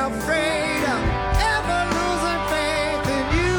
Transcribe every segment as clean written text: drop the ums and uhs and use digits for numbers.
afraid of ever losing faith in you.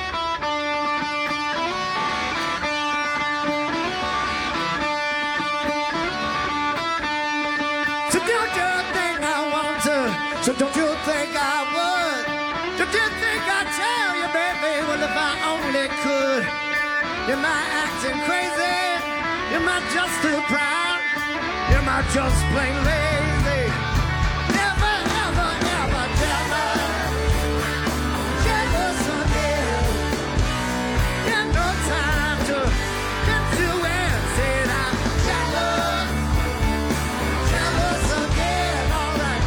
So don't you think I want to? So don't you think I would? Don't you think I'd tell you, baby? Well, if I only could. Am I acting crazy? Am I just too proud? Am I just plain lazy? Never, ever, ever jealous. Jealous again. Got no time to get you and say I'm jealous. Jealous again, all right.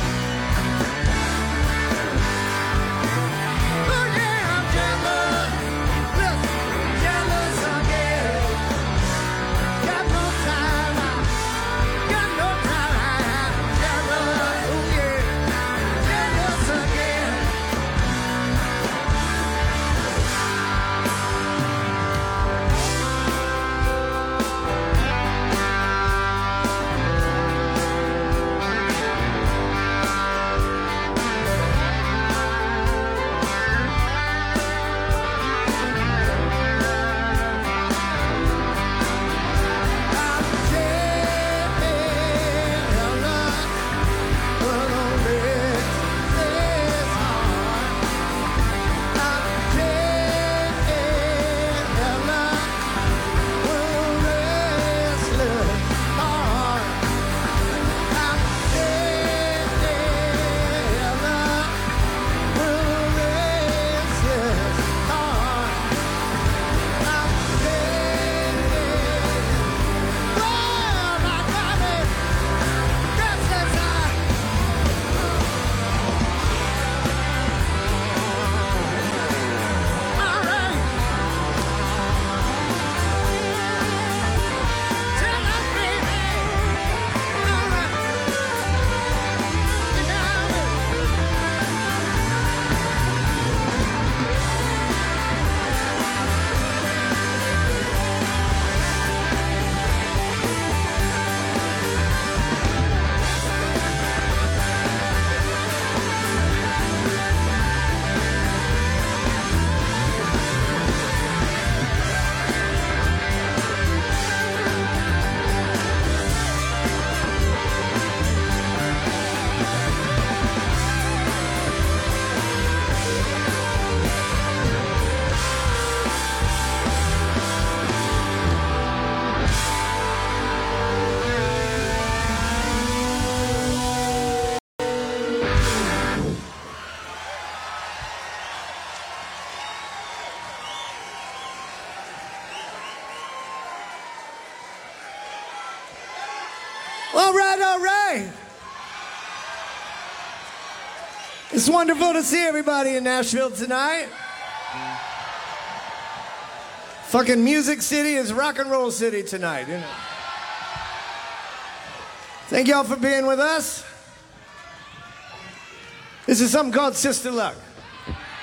Oh yeah, I'm jealous. Listen, jealous again. Got no time, got no time. Jealous, oh yeah, jealous again. All right. It's wonderful to see everybody in Nashville tonight. Fucking Music City is rock and roll city tonight, you know. Thank y'all for being with us. This is something called Sister Luck.